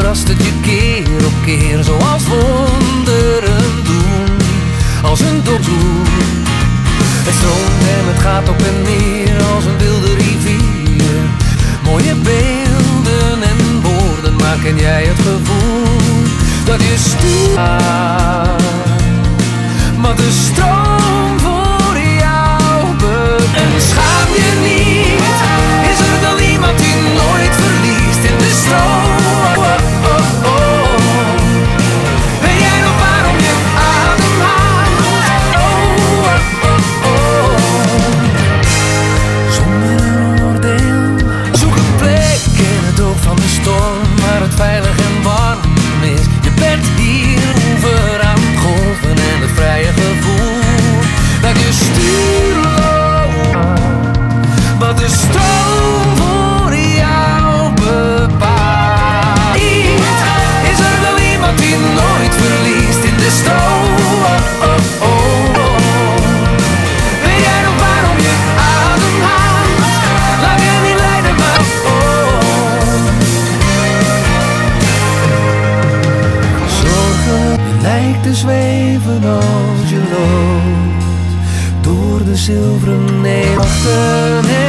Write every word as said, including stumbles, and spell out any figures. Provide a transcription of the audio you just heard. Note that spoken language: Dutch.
verrast het je keer op keer, zoals wonderen doen, als een doel. Het stroomt en het gaat op en neer als een wilde rivier. Mooie beelden en woorden maken jij het gevoel dat je staat, maar de stroom voor jou bepaalt. En schaam je niet, is er dan iemand die nooit verliest in de stroom? Oh, oh, oh. Weet jij nog waarom je ademhaalt? Oh, oh, oh, oh. Zonder een oordeel, zoek een plek in het oog van de storm, waar het veilig en warm is. Je bent hier over aan het golven en het vrije gevoel dat je stuurloos, wat de stroom voor jou bepaalt. Is er wel iemand die nooit verliest in de stroom? Oh, oh, oh, oh. Weet jij nog waarom je ademhaalt? Laat je niet leiden, maar oh. Zorgen, je lijkt te zweven als je loopt door de zilveren neeuw.